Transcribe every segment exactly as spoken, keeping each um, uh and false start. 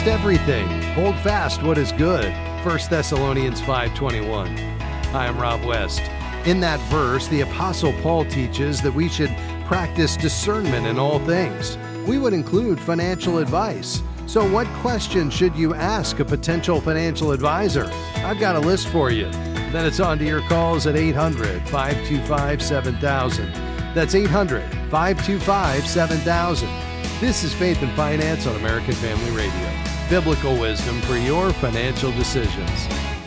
test everything. Hold fast what is good. First Thessalonians five twenty-one. Hi, I'm Rob West. In that verse, the Apostle Paul teaches that we should practice discernment in all things. We would include financial advice. So what questions should you ask a potential financial advisor? I've got a list for you. Then it's on to your calls at eight hundred, five two five, seven thousand. That's eight hundred, five two five, seven thousand. This is Faith and Finance on American Family Radio. Biblical wisdom for your financial decisions.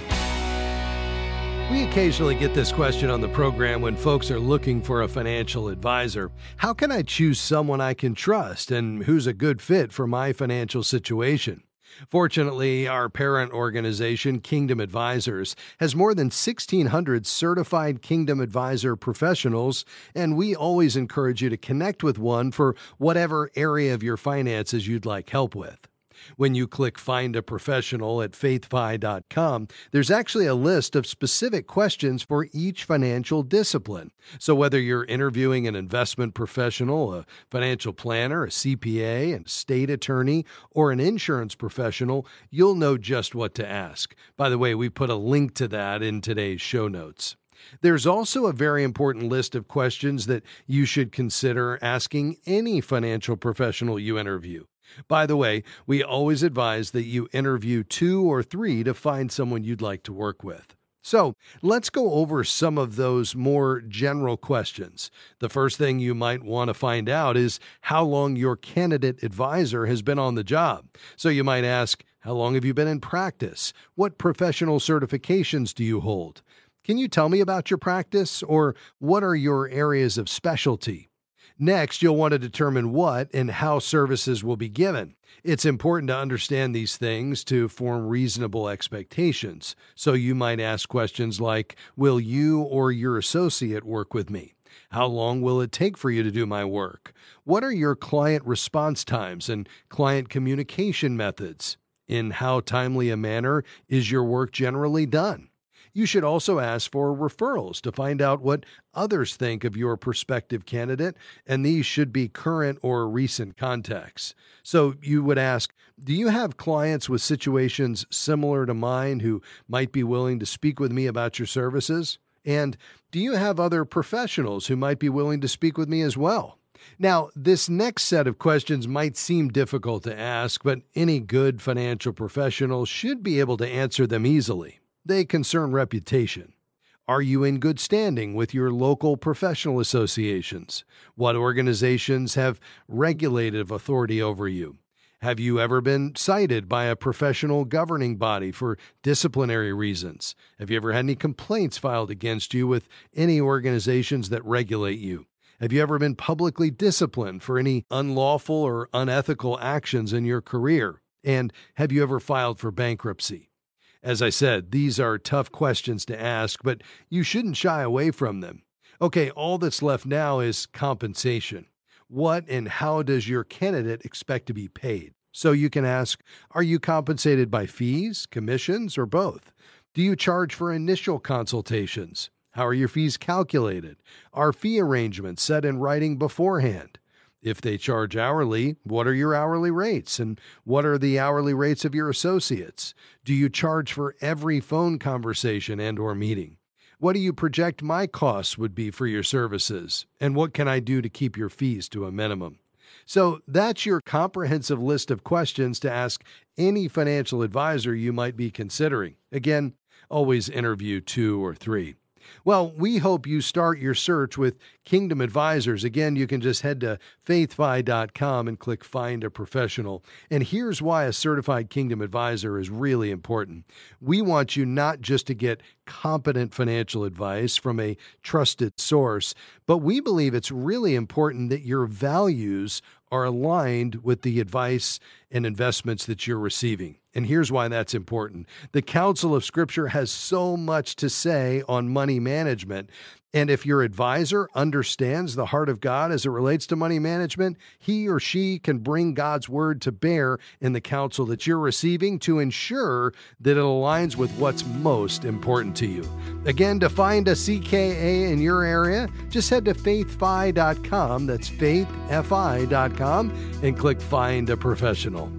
We occasionally get this question on the program when folks are looking for a financial advisor. How can I choose someone I can trust and who's a good fit for my financial situation? Fortunately, our parent organization, Kingdom Advisors, has more than sixteen hundred certified Kingdom Advisor professionals, and we always encourage you to connect with one for whatever area of your finances you'd like help with. When you click Find a Professional at faith fi dot com, there's actually a list of specific questions for each financial discipline. So whether you're interviewing an investment professional, a financial planner, a C P A, a state attorney, or an insurance professional, you'll know just what to ask. By the way, we put a link to that in today's show notes. There's also a very important list of questions that you should consider asking any financial professional you interview. By the way, we always advise that you interview two or three to find someone you'd like to work with. So let's go over some of those more general questions. The first thing you might want to find out is how long your candidate advisor has been on the job. So you might ask, how long have you been in practice? What professional certifications do you hold? Can you tell me about your practice, or what are your areas of specialty? Next, you'll want to determine what and how services will be given. It's important to understand these things to form reasonable expectations. So you might ask questions like, will you or your associate work with me? How long will it take for you to do my work? What are your client response times and client communication methods? In how timely a manner is your work generally done? You should also ask for referrals to find out what others think of your prospective candidate, and these should be current or recent contacts. So you would ask, do you have clients with situations similar to mine who might be willing to speak with me about your services? And do you have other professionals who might be willing to speak with me as well? Now, this next set of questions might seem difficult to ask, but any good financial professional should be able to answer them easily. They concern reputation. Are you in good standing with your local professional associations? What organizations have regulative authority over you? Have you ever been cited by a professional governing body for disciplinary reasons? Have you ever had any complaints filed against you with any organizations that regulate you? Have you ever been publicly disciplined for any unlawful or unethical actions in your career? And have you ever filed for bankruptcy? As I said, these are tough questions to ask, but you shouldn't shy away from them. Okay, all that's left now is compensation. What and how does your candidate expect to be paid? So you can ask, are you compensated by fees, commissions, or both? Do you charge for initial consultations? How are your fees calculated? Are fee arrangements set in writing beforehand? If they charge hourly, what are your hourly rates? And what are the hourly rates of your associates? Do you charge for every phone conversation and or meeting? What do you project my costs would be for your services? And what can I do to keep your fees to a minimum? So that's your comprehensive list of questions to ask any financial advisor you might be considering. Again, always interview two or three. Well, we hope you start your search with Kingdom Advisors. Again, you can just head to faith fi dot com and click Find a Professional. And here's why a certified Kingdom Advisor is really important. We want you not just to get competent financial advice from a trusted source, but we believe it's really important that your values are aligned with the advice and investments that you're receiving. And here's why that's important. The counsel of Scripture has so much to say on money management. And if your advisor understands the heart of God as it relates to money management, he or she can bring God's word to bear in the counsel that you're receiving to ensure that it aligns with what's most important to you. Again, to find a C K A in your area, just head to faith fi dot com. That's faith fi dot com and click Find a Professional.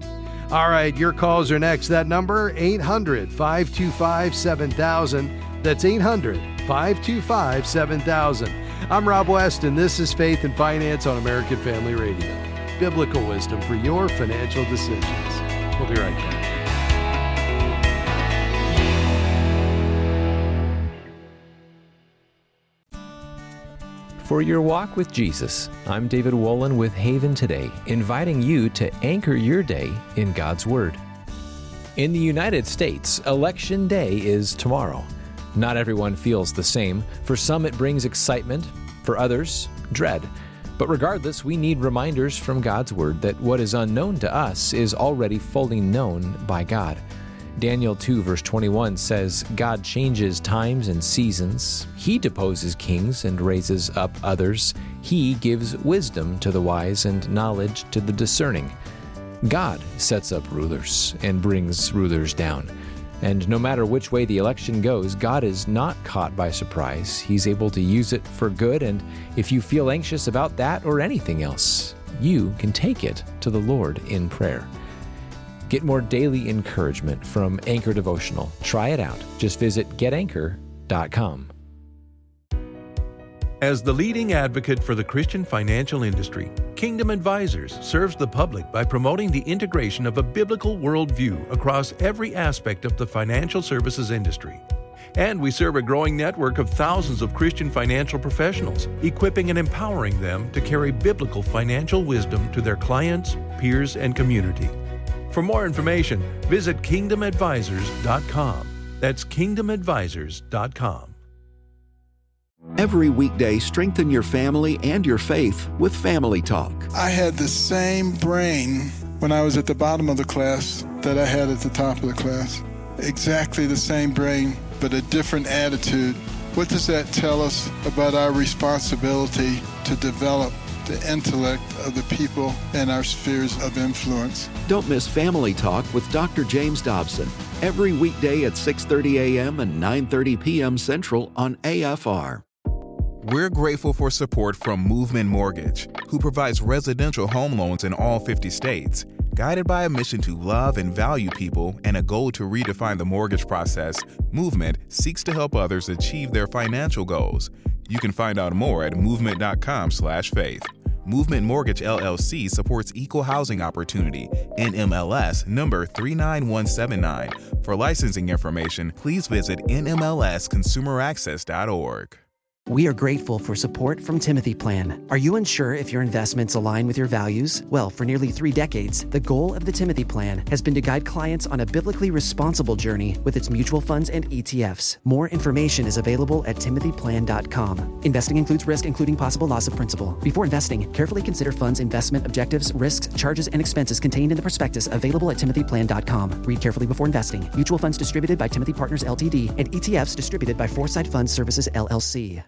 All right, your calls are next. That number, eight hundred, five two five, seven thousand. That's eight hundred, five two five, seven thousand. I'm Rob West, and this is Faith and Finance on American Family Radio. Biblical wisdom for your financial decisions. We'll be right back. For your walk with Jesus, I'm David Wolin with Haven Today, inviting you to anchor your day in God's Word. In the United States, Election Day is tomorrow. Not everyone feels the same. For some, it brings excitement. For others, dread. But regardless, we need reminders from God's Word that what is unknown to us is already fully known by God. Daniel two verse twenty-one says, God changes times and seasons. He deposes kings and raises up others. He gives wisdom to the wise and knowledge to the discerning. God sets up rulers and brings rulers down. And no matter which way the election goes, God is not caught by surprise. He's able to use it for good, and if you feel anxious about that or anything else, you can take it to the Lord in prayer. Get more daily encouragement from Anchor Devotional. Try it out. Just visit get anchor dot com. As the leading advocate for the Christian financial industry, Kingdom Advisors serves the public by promoting the integration of a biblical worldview across every aspect of the financial services industry. And we serve a growing network of thousands of Christian financial professionals, equipping and empowering them to carry biblical financial wisdom to their clients, peers, and community. For more information, visit kingdom advisors dot com. That's kingdom advisors dot com. Every weekday, strengthen your family and your faith with Family Talk. I had the same brain when I was at the bottom of the class that I had at the top of the class. Exactly the same brain, but a different attitude. What does that tell us about our responsibility to develop the intellect of the people in our spheres of influence? Don't miss Family Talk with Doctor James Dobson every weekday at six thirty a.m. and nine thirty p.m. Central on A F R. We're grateful for support from Movement Mortgage, who provides residential home loans in all fifty states. Guided by a mission to love and value people and a goal to redefine the mortgage process, Movement seeks to help others achieve their financial goals. You can find out more at movement dot com slash faith. Movement Mortgage L L C supports equal housing opportunity, N M L S number three nine one seven nine. For licensing information, please visit N M L S consumer access dot org. We are grateful for support from Timothy Plan. Are you unsure if your investments align with your values? Well, for nearly three decades, the goal of the Timothy Plan has been to guide clients on a biblically responsible journey with its mutual funds and E T Fs. More information is available at timothy plan dot com. Investing includes risk, including possible loss of principal. Before investing, carefully consider funds' investment objectives, risks, charges, and expenses contained in the prospectus available at timothy plan dot com. Read carefully before investing. Mutual funds distributed by Timothy Partners Ltd and E T Fs distributed by Foresight Fund Services L L C.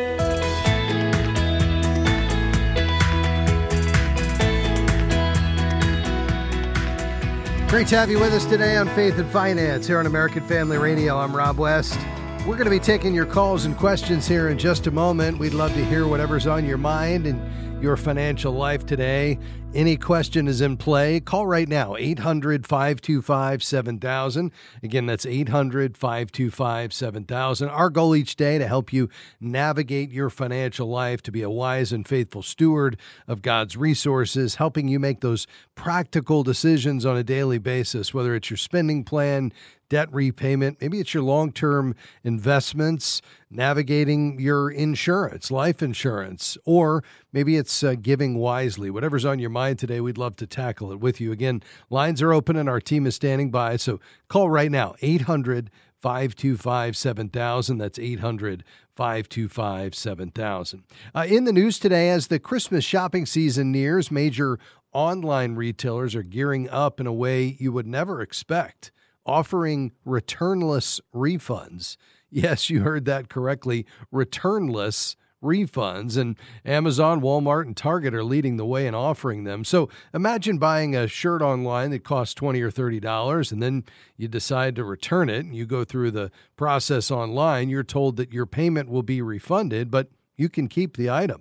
Great to have you with us today on Faith and Finance here on American Family Radio. I'm Rob West. We're going to be taking your calls and questions here in just a moment. We'd love to hear whatever's on your mind and your financial life today. Any question is in play. Call right now, eight hundred, five two five, seven thousand. Again, that's eight hundred, five two five, seven thousand. Our goal each day to help you navigate your financial life, to be a wise and faithful steward of God's resources, helping you make those practical decisions on a daily basis, whether it's your spending plan, debt repayment, maybe it's your long-term investments, navigating your insurance, life insurance, or maybe it's uh, giving wisely. Whatever's on your mind today, we'd love to tackle it with you. Again, lines are open and our team is standing by, so call right now, eight hundred, five two five, seven thousand. That's eight hundred, five two five, seven thousand. Uh, in the news today, as the Christmas shopping season nears, major online retailers are gearing up in a way you would never expect, offering returnless refunds. Yes, you heard that correctly, returnless refunds. And Amazon, Walmart, and Target are leading the way in offering them. So imagine buying a shirt online that costs twenty dollars or thirty dollars, and then you decide to return it, and you go through the process online. You're told that your payment will be refunded, but you can keep the item.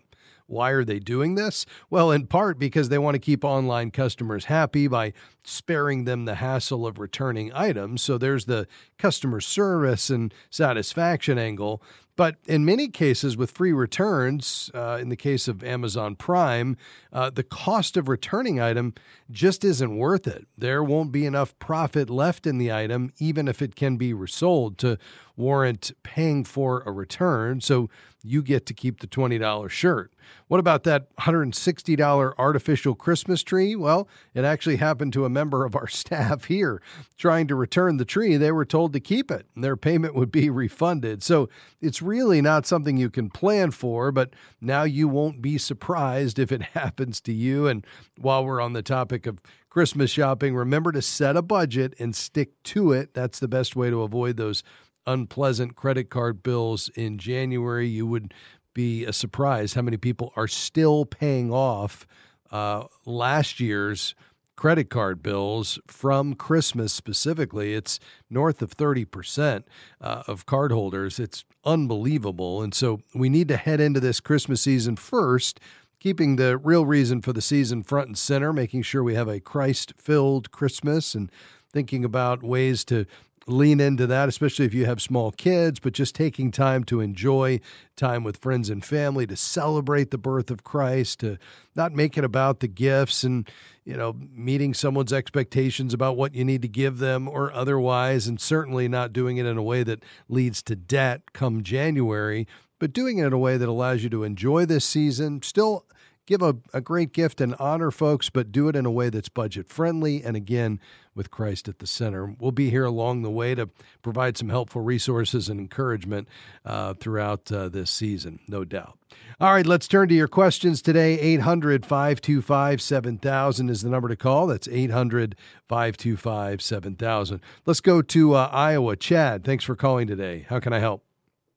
Why are they doing this? Well, in part because they want to keep online customers happy by sparing them the hassle of returning items. So there's the customer service and satisfaction angle. But in many cases with free returns, uh, in the case of Amazon Prime, uh, the cost of returning item just isn't worth it. There won't be enough profit left in the item, even if it can be resold, to warrant paying for a return. So you get to keep the twenty dollars shirt. What about that one hundred sixty dollars artificial Christmas tree? Well, it actually happened to a member of our staff here. Trying to return the tree, they were told to keep it, and their payment would be refunded. So it's really not something you can plan for, but now you won't be surprised if it happens to you. And while we're on the topic of Christmas shopping, remember to set a budget and stick to it. That's the best way to avoid those unpleasant credit card bills in January. You would be a surprise how many people are still paying off uh, last year's credit card bills from Christmas specifically. It's north of thirty percent uh, of cardholders. It's unbelievable. And so we need to head into this Christmas season first, keeping the real reason for the season front and center, making sure we have a Christ-filled Christmas and thinking about ways to lean into that, especially if you have small kids, but just taking time to enjoy time with friends and family, to celebrate the birth of Christ, to not make it about the gifts and, you know, meeting someone's expectations about what you need to give them or otherwise, and certainly not doing it in a way that leads to debt come January, but doing it in a way that allows you to enjoy this season, still give a, a great gift and honor folks, but do it in a way that's budget friendly. And again, with Christ at the center. We'll be here along the way to provide some helpful resources and encouragement uh, throughout uh, this season, no doubt. All right, let's turn to your questions today. eight hundred, five two five, seven thousand is the number to call. That's eight hundred, five two five, seven thousand. Let's go to uh, Iowa. Chad, thanks for calling today. How can I help?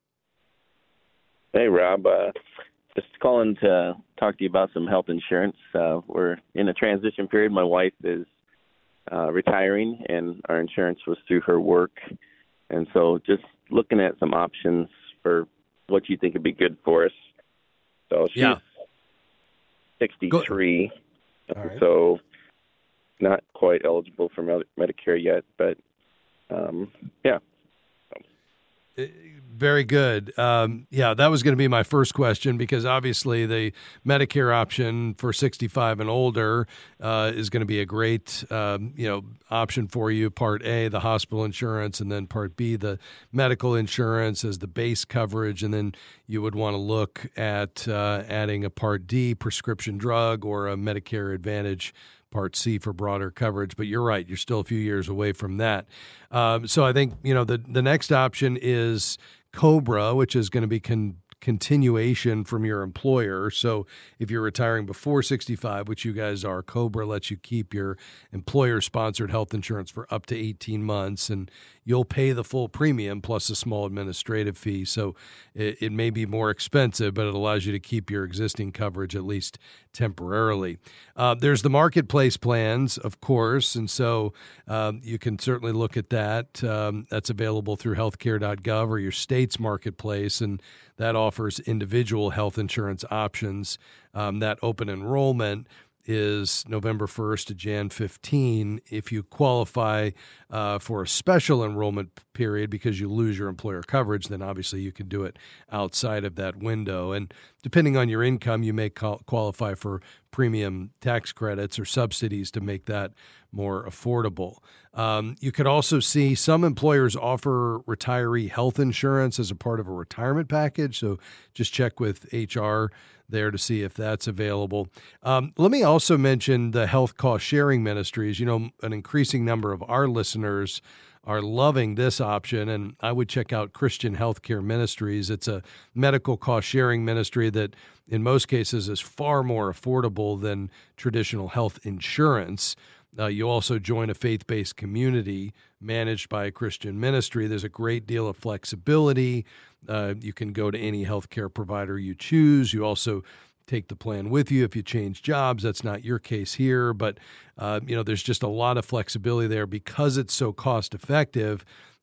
Hey, Rob. Uh, just calling to talk to you about some health insurance. Uh, we're in a transition period. My wife is uh, retiring, and our insurance was through her work. And so just looking at some options for what you think would be good for us. So she's yeah. sixty-three, right. So not quite eligible for Medicare yet, but um, yeah. Very good. Um, yeah, that was going to be my first question, because obviously the Medicare option for sixty-five and older uh, is going to be a great um, you know option for you. Part A, the hospital insurance, and then Part B, the medical insurance as the base coverage, and then you would want to look at uh, adding a Part D prescription drug or a Medicare Advantage Part C for broader coverage. But you're right, you're still a few years away from that. Um, so I think, you know, the, the next option is COBRA, which is going to be con- continuation from your employer. So if you're retiring before sixty-five, which you guys are, COBRA lets you keep your employer-sponsored health insurance for up to eighteen months, and you'll pay the full premium plus a small administrative fee. So it, it may be more expensive, but it allows you to keep your existing coverage at least temporarily. Uh, there's the marketplace plans, of course, and so um, you can certainly look at that. Um, that's available through healthcare dot gov or your state's marketplace, and that offers individual health insurance options. Um, that open enrollment is November first to January fifteenth. If you qualify uh, for a special enrollment period because you lose your employer coverage, then obviously you can do it outside of that window. And depending on your income, you may qual- qualify for premium tax credits or subsidies to make that more affordable. Um, you could also see some employers offer retiree health insurance as a part of a retirement package. So just check with H R there to see if that's available. Um, let me also mention the health cost sharing ministries. You know, an increasing number of our listeners are loving this option, and I would check out Christian Healthcare Ministries. It's a medical cost sharing ministry that in most cases is far more affordable than traditional health insurance. Uh, you also join a faith-based community managed by a Christian ministry. There's a great deal of flexibility. Uh, you can go to any healthcare provider you choose. You also take the plan with you if you change jobs. That's not your case here, but uh, you know, there's just a lot of flexibility there because it's so cost-effective.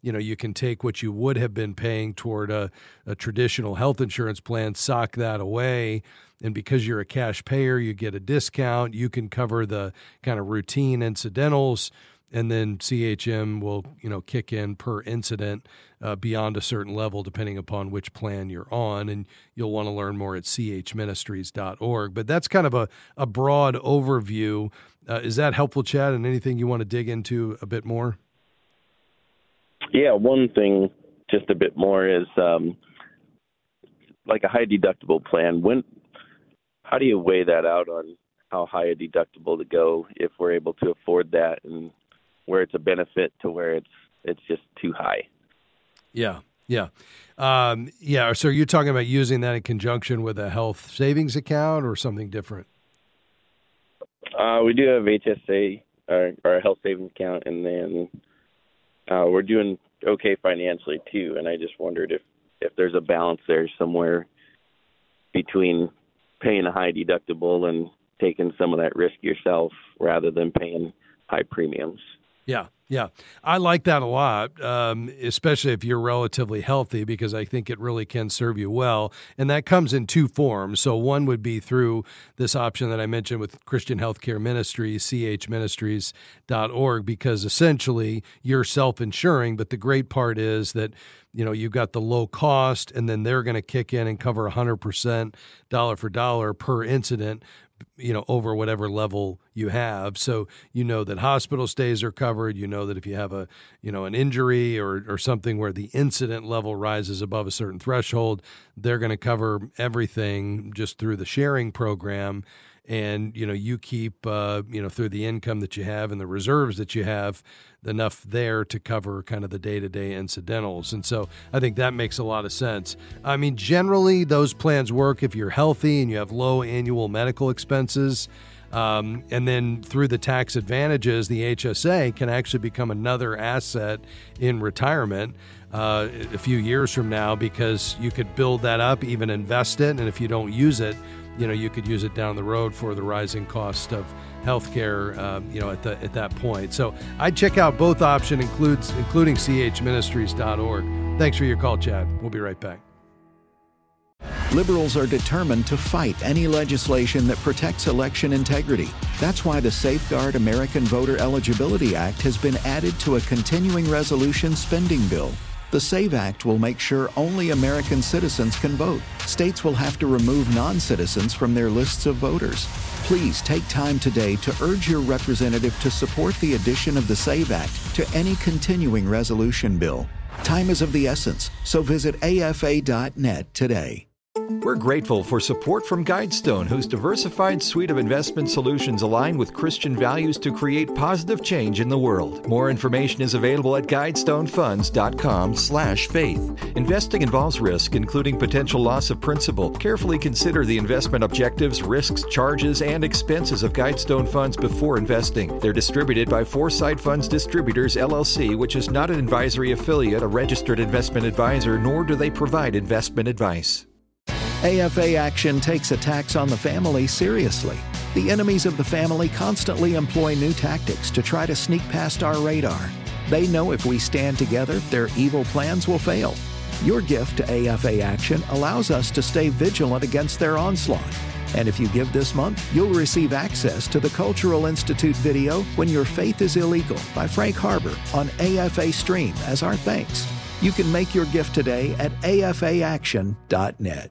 you know, you can take what you would have been paying toward a, a traditional health insurance plan, sock that away, and because you're a cash payer, you get a discount. You can cover the kind of routine incidentals, and then C H M will, you know, kick in per incident uh, beyond a certain level, depending upon which plan you're on. And you'll want to learn more at c h ministries dot org. But that's kind of a, a broad overview. Uh, is that helpful, Chad? And anything you want to dig into a bit more? Yeah, one thing just a bit more is um, like a high deductible plan. When, how do you weigh that out on how high a deductible to go if we're able to afford that, and where it's a benefit to where it's it's just too high? Yeah, yeah. Um, yeah, so you're talking about using that in conjunction with a health savings account or something different? Uh, we do have H S A, our, our health savings account, and then uh, we're doing okay financially too. And I just wondered if, if there's a balance there somewhere between paying a high deductible and taking some of that risk yourself rather than paying high premiums. Yeah, yeah. I like that a lot, um, especially if you're relatively healthy, because I think it really can serve you well. And that comes in two forms. So one would be through this option that I mentioned with Christian Healthcare Ministries, c h ministries dot org, because essentially you're self-insuring. But the great part is that, you know, you've got the low cost, and then they're going to kick in and cover one hundred percent dollar for dollar per incident, you know, over whatever level you have. So you know that hospital stays are covered. You know that if you have a, you know, an injury or, or something where the incident level rises above a certain threshold, they're going to cover everything just through the sharing program. And, you know, you keep, uh, you know, through the income that you have and the reserves that you have, enough there to cover kind of the day-to-day incidentals. And so I think that makes a lot of sense. I mean, generally, those plans work if you're healthy and you have low annual medical expenses. Um, and then through the tax advantages, the H S A can actually become another asset in retirement uh, a few years from now, because you could build that up, even invest it. And if you don't use it, you know, you could use it down the road for the rising cost of healthcare, um, you know, at the at that point. So I'd check out both options, includes including c h ministries dot org. Thanks for your call, Chad. We'll be right back. Liberals are determined to fight any legislation that protects election integrity. That's why the Safeguard American Voter Eligibility Act has been added to a continuing resolution spending bill. The SAVE Act will make sure only American citizens can vote. States will have to remove non-citizens from their lists of voters. Please take time today to urge your representative to support the addition of the SAVE Act to any continuing resolution bill. Time is of the essence, so visit A F A dot net today. We're grateful for support from Guidestone, whose diversified suite of investment solutions align with Christian values to create positive change in the world. More information is available at guidestone funds dot com slash faith. Investing involves risk, including potential loss of principal. Carefully consider the investment objectives, risks, charges, and expenses of Guidestone funds before investing. They're distributed by Foresight Funds Distributors, L L C, which is not an advisory affiliate, a registered investment advisor, nor do they provide investment advice. A F A Action takes attacks on the family seriously. The enemies of the family constantly employ new tactics to try to sneak past our radar. They know if we stand together, their evil plans will fail. Your gift to A F A Action allows us to stay vigilant against their onslaught. And if you give this month, you'll receive access to the Cultural Institute video When Your Faith is Illegal by Frank Harbor on A F A Stream as our thanks. You can make your gift today at A F A action dot net.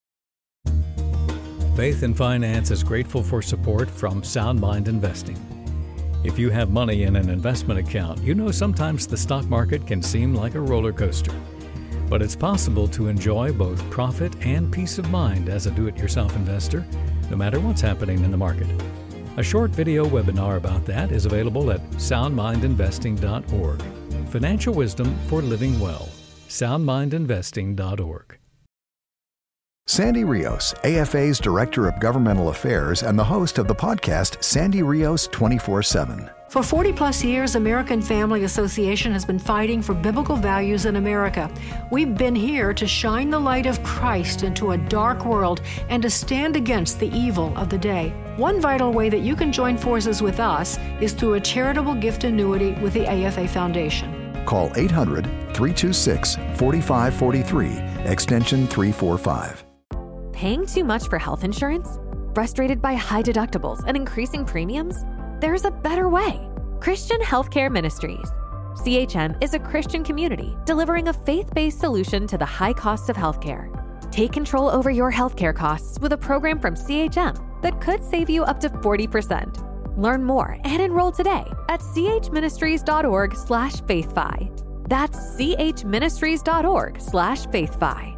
Faith and Finance is grateful for support from Sound Mind Investing. If you have money in an investment account, you know sometimes the stock market can seem like a roller coaster. But it's possible to enjoy both profit and peace of mind as a do-it-yourself investor, no matter what's happening in the market. A short video webinar about that is available at sound mind investing dot org. Financial wisdom for living well. sound mind investing dot org. Sandy Rios, A F A's Director of Governmental Affairs and the host of the podcast Sandy Rios twenty-four seven. For forty plus years, American Family Association has been fighting for biblical values in America. We've been here to shine the light of Christ into a dark world and to stand against the evil of the day. One vital way that you can join forces with us is through a charitable gift annuity with the A F A Foundation. Call eight hundred, three two six, four five four three, extension three forty-five. Paying too much for health insurance? Frustrated by high deductibles and increasing premiums? There's a better way. Christian Healthcare Ministries. C H M is a Christian community delivering a faith-based solution to the high costs of healthcare. Take control over your healthcare costs with a program from C H M that could save you up to forty percent. Learn more and enroll today at chministries.org slash faithfi. That's chministries.org slash faithfi.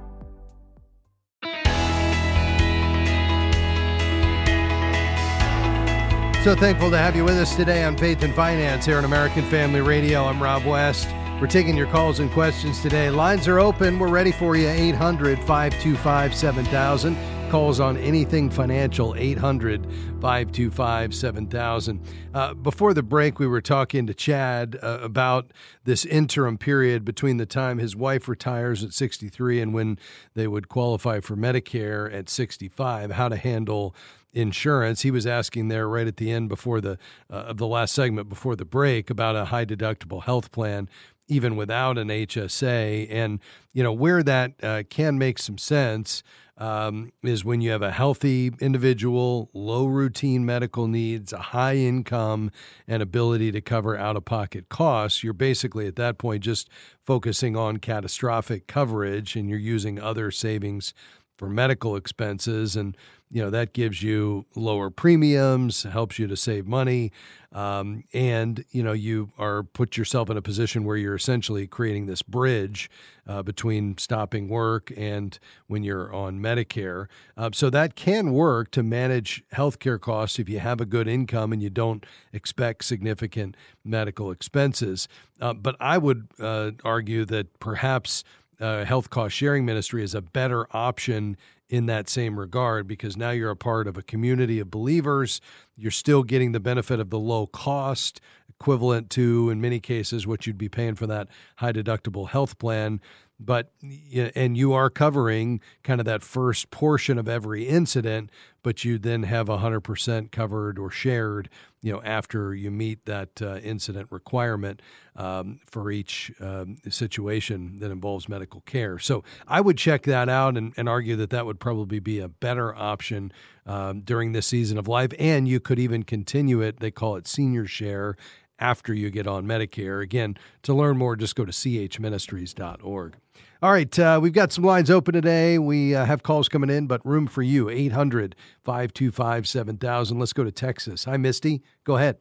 So thankful to have you with us today on Faith and Finance here on American Family Radio. I'm Rob West. We're taking your calls and questions today. Lines are open. We're ready for you. eight hundred, five two five, seven thousand. Calls on anything financial, eight hundred, five two five, seven thousand. Uh, before the break, we were talking to Chad uh, about this interim period between the time his wife retires at sixty-three and when they would qualify for Medicare at sixty-five, how to handle insurance. He was asking there right at the end before the uh, of the last segment before the break about a high deductible health plan, even without an H S A. And, you know, where that uh, can make some sense um, is when you have a healthy individual, low routine medical needs, a high income, and ability to cover out-of-pocket costs. You're basically at that point just focusing on catastrophic coverage, and you're using other savings for medical expenses. And, you know, that gives you lower premiums, helps you to save money. Um, and, you know, you are put yourself in a position where you're essentially creating this bridge uh, between stopping work and when you're on Medicare. Uh, so that can work to manage healthcare costs if you have a good income and you don't expect significant medical expenses. Uh, but I would uh, argue that perhaps Uh, health cost sharing ministry is a better option in that same regard, because now you're a part of a community of believers. You're still getting the benefit of the low cost, equivalent to, in many cases, what you'd be paying for that high deductible health plan. But, and you are covering kind of that first portion of every incident, but you then have one hundred percent covered or shared, you know, after you meet that uh, incident requirement um, for each um, situation that involves medical care. So I would check that out and, and argue that that would probably be a better option um, during this season of life. And you could even continue it. They call it senior share after you get on Medicare. Again, to learn more, just go to c h ministries dot org. All right, uh, we've got some lines open today. We uh, have calls coming in, but room for you, eight hundred, five two five, seven thousand. Let's go to Texas. Hi, Misty. Go ahead.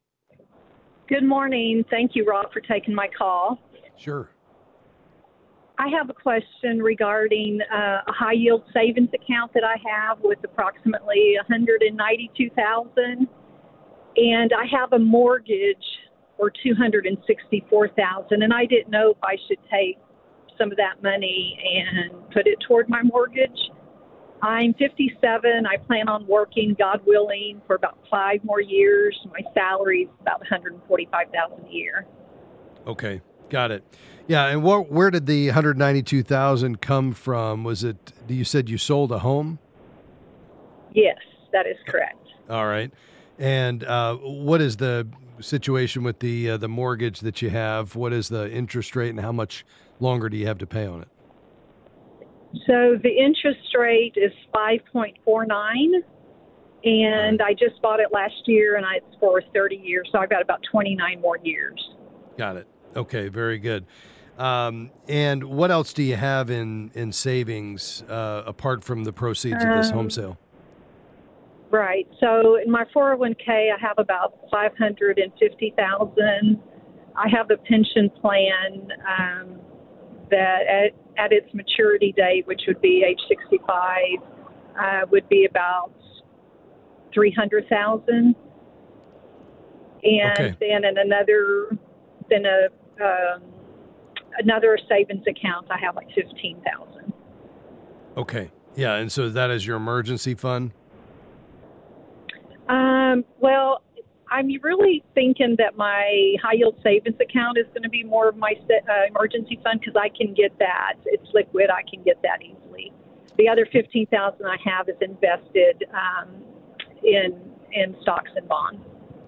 Good morning. Thank you, Rob, for taking my call. Sure. I have a question regarding uh, a high-yield savings account that I have with approximately one hundred ninety-two thousand dollars, and I have a mortgage for two hundred sixty-four thousand dollars, and I didn't know if I should take some of that money and put it toward my mortgage. I'm fifty-seven. I plan on working, God willing, for about five more years. My salary is about one hundred forty-five thousand dollars a year. Okay, got it. Yeah, and wh- where did the one hundred ninety-two thousand dollars come from? Was it, you said you sold a home? Yes, that is correct. All right. And uh, what is the situation with the uh, the mortgage that you have? What is the interest rate, and how much longer do you have to pay on it? So the interest rate is five point four nine, and I just bought it last year, and I, it's for thirty years, so I've got about twenty-nine more years. Got it. Okay, very good. Um, and what else do you have in, in savings uh, apart from the proceeds of this um, home sale? Right. So in my four oh one k, I have about five hundred fifty thousand dollars. I have a pension plan um, that at, at its maturity date, which would be age sixty-five, uh, would be about three hundred thousand dollars. And okay. then in another, then a um, another savings account, I have like fifteen thousand dollars. Okay. Yeah. And so that is your emergency fund? Um, well, I'm really thinking that my high yield savings account is going to be more of my uh, emergency fund, because I can get that. It's liquid. I can get that easily. The other fifteen thousand dollars I have is invested um, in in stocks and bonds.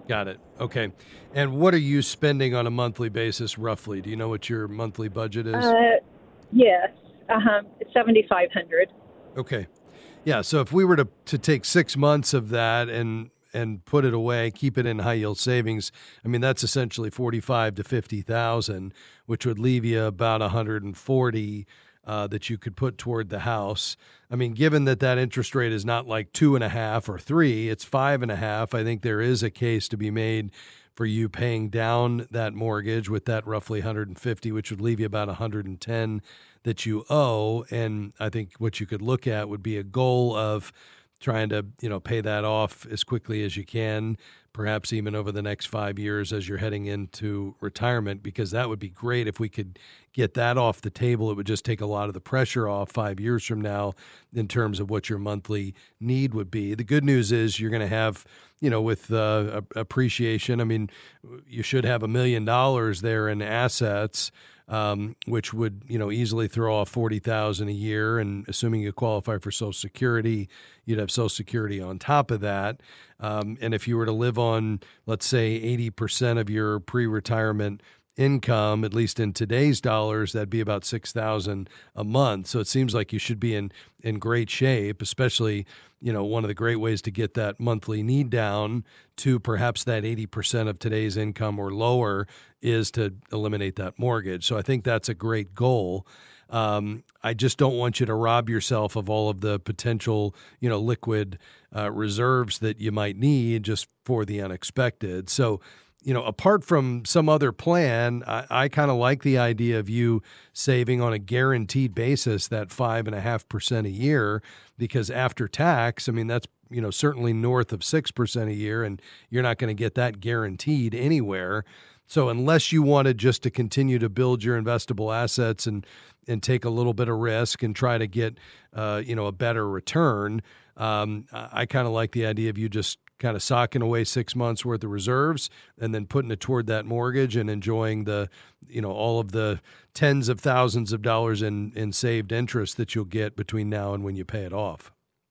Got it. Okay. And what are you spending on a monthly basis, roughly? Do you know what your monthly budget is? Uh, yes, uh-huh. It's seventy-five hundred dollars. Okay. Yeah, so if we were to, to take six months of that and and put it away, keep it in high yield savings, I mean, that's essentially forty-five to fifty thousand, which would leave you about one hundred forty uh, that you could put toward the house. I mean, given that that interest rate is not like two and a half or three, it's five and a half. I think there is a case to be made for you paying down that mortgage with that roughly one hundred fifty, which would leave you about one hundred ten that you owe. And I think what you could look at would be a goal of trying to, you know, pay that off as quickly as you can, perhaps even over the next five years as you're heading into retirement, because that would be great if we could get that off the table. It would just take a lot of the pressure off five years from now in terms of what your monthly need would be. The good news is you're going to have, you know, with uh, appreciation, I mean, you should have a million dollars there in assets, um, which would, you know, easily throw off forty thousand dollars a year. And assuming you qualify for Social Security, you'd have Social Security on top of that. Um, and if you were to live on, let's say, eighty percent of your pre-retirement income, at least in today's dollars, that'd be about six thousand dollars a month. So it seems like you should be in, in great shape, especially, you know, one of the great ways to get that monthly need down to perhaps that eighty percent of today's income or lower is to eliminate that mortgage. So I think that's a great goal. Um, I just don't want you to rob yourself of all of the potential, you know, liquid uh, reserves that you might need just for the unexpected. So, you know, apart from some other plan, I, I kind of like the idea of you saving on a guaranteed basis that five and a half percent a year, because after tax, I mean, that's, you know, certainly north of six percent a year, and you're not going to get that guaranteed anywhere. So unless you wanted just to continue to build your investable assets and and take a little bit of risk and try to get, uh, you know, a better return, um, I, I kind of like the idea of you just kind of socking away six months worth of reserves and then putting it toward that mortgage and enjoying the, you know, all of the tens of thousands of dollars in, in saved interest that you'll get between now and when you pay it off.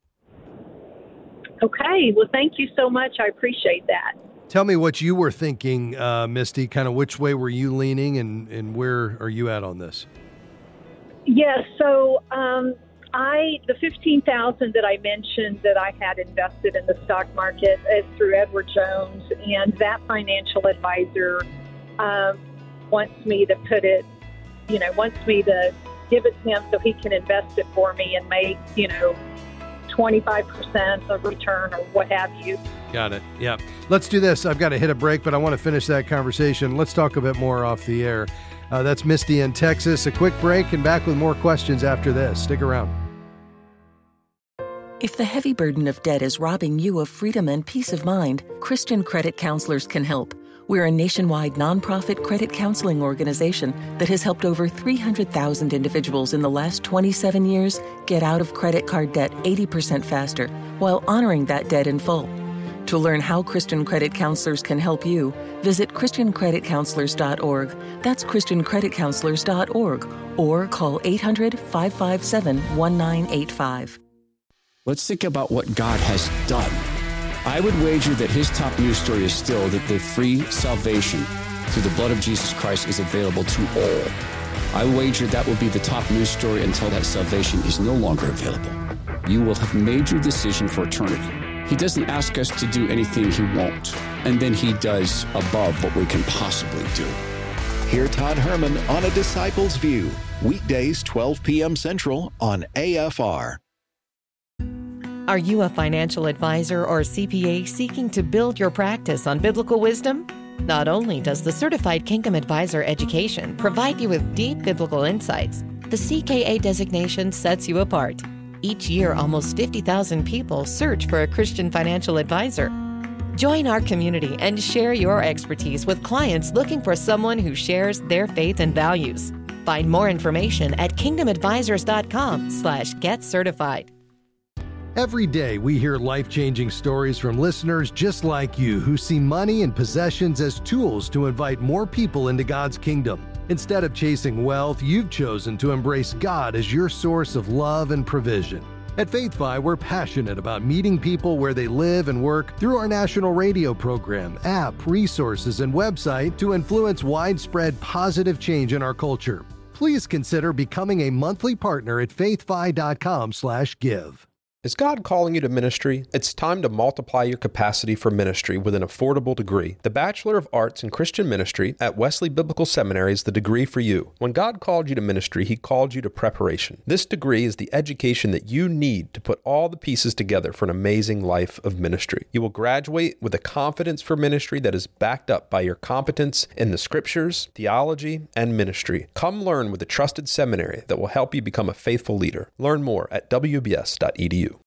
Okay. Well, thank you so much. I appreciate that. Tell me what you were thinking, uh, Misty, kind of which way were you leaning and, and where are you at on this? Yes. Yeah, so, um, I, the fifteen thousand that I mentioned that I had invested in the stock market is through Edward Jones, and that financial advisor um, wants me to put it, you know, wants me to give it to him so he can invest it for me and make, you know, twenty-five percent of return or what have you. Got it. Yeah. Let's do this. I've got to hit a break, but I want to finish that conversation. Let's talk a bit more off the air. Uh, that's Misty in Texas. A quick break and back with more questions after this. Stick around. If the heavy burden of debt is robbing you of freedom and peace of mind, Christian Credit Counselors can help. We're a nationwide nonprofit credit counseling organization that has helped over three hundred thousand individuals in the last twenty-seven years get out of credit card debt eighty percent faster while honoring that debt in full. To learn how Christian Credit Counselors can help you, visit Christian Credit Counselors dot org. That's Christian Credit Counselors dot org or call eight hundred, five five seven, one nine eight five. Let's think about what God has done. I would wager that his top news story is still that the free salvation through the blood of Jesus Christ is available to all. I wager that will be the top news story until that salvation is no longer available. You will have made your decision for eternity. He doesn't ask us to do anything he won't, and then he does above what we can possibly do. Hear Todd Herman on A Disciple's View, weekdays twelve p.m. Central on A F R. Are you a financial advisor or C P A seeking to build your practice on biblical wisdom? Not only does the Certified Kingdom Advisor education provide you with deep biblical insights, the C K A designation sets you apart. Each year, almost fifty thousand people search for a Christian financial advisor. Join our community and share your expertise with clients looking for someone who shares their faith and values. Find more information at kingdom advisors dot com slash get certified. Every day we hear life-changing stories from listeners just like you who see money and possessions as tools to invite more people into God's kingdom. Instead of chasing wealth, you've chosen to embrace God as your source of love and provision. At FaithFi, we're passionate about meeting people where they live and work through our national radio program, app, resources, and website to influence widespread positive change in our culture. Please consider becoming a monthly partner at faithfi.com slash give. Is God calling you to ministry? It's time to multiply your capacity for ministry with an affordable degree. The Bachelor of Arts in Christian Ministry at Wesley Biblical Seminary is the degree for you. When God called you to ministry, He called you to preparation. This degree is the education that you need to put all the pieces together for an amazing life of ministry. You will graduate with a confidence for ministry that is backed up by your competence in the scriptures, theology, and ministry. Come learn with a trusted seminary that will help you become a faithful leader. Learn more at w b s dot e d u.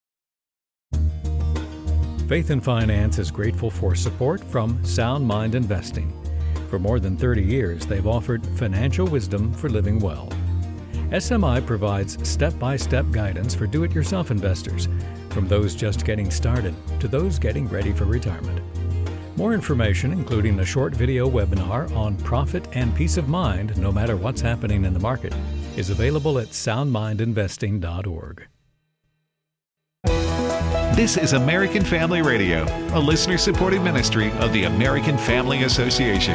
Faith and Finance is grateful for support from Sound Mind Investing. For more than thirty years, they've offered financial wisdom for living well. S M I provides step-by-step guidance for do-it-yourself investors, from those just getting started to those getting ready for retirement. More information, including a short video webinar on profit and peace of mind no matter what's happening in the market, is available at sound mind investing dot org. This is American Family Radio, a listener-supported ministry of the American Family Association.